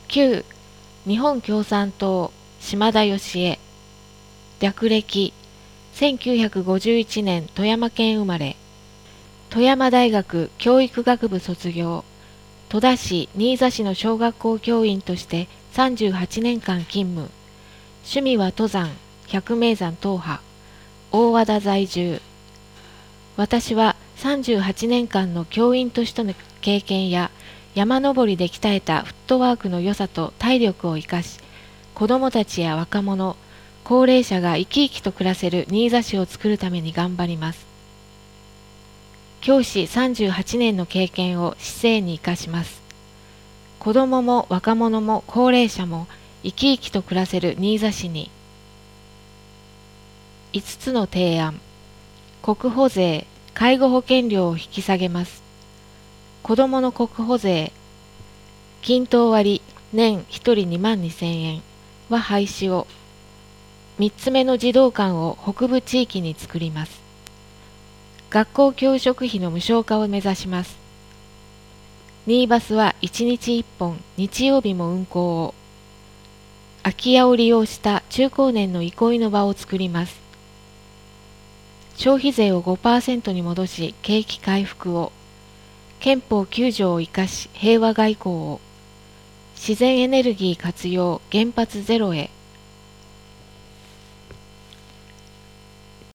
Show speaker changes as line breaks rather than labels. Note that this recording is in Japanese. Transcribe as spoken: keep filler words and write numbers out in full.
きゅう. 日本共産党島田義恵、略歴せんきゅうひゃくごじゅういちねん富山県生まれ、富山大学教育学部卒業、戸田市新座市の小学校教員としてさんじゅうはちねんかん勤務。趣味は登山、百名山踏破、大和田在住。私はさんじゅうはちねんかんの教員としての経験や山登りで鍛えたフットワークの良さと体力を生かし、子どもたちや若者、高齢者が生き生きと暮らせる新座市を作るために頑張ります。教師さんじゅうはちねんの経験を市政に生かします。子どもも若者も高齢者も生き生きと暮らせる新座市に。いつつの提案。国保税、介護保険料を引き下げます。子どもの国保税、均等割年ひとりにまんにせんえんは廃止を。みっつめの児童館を北部地域に作ります。学校教職費の無償化を目指します。新バスはいちにちいっぽん、日曜日も運行を。空き家を利用した中高年の憩いの場を作ります。消費税を ごパーセント に戻し景気回復を。憲法きゅうじょうを生かし平和外交を。自然エネルギー活用原発ゼロへ。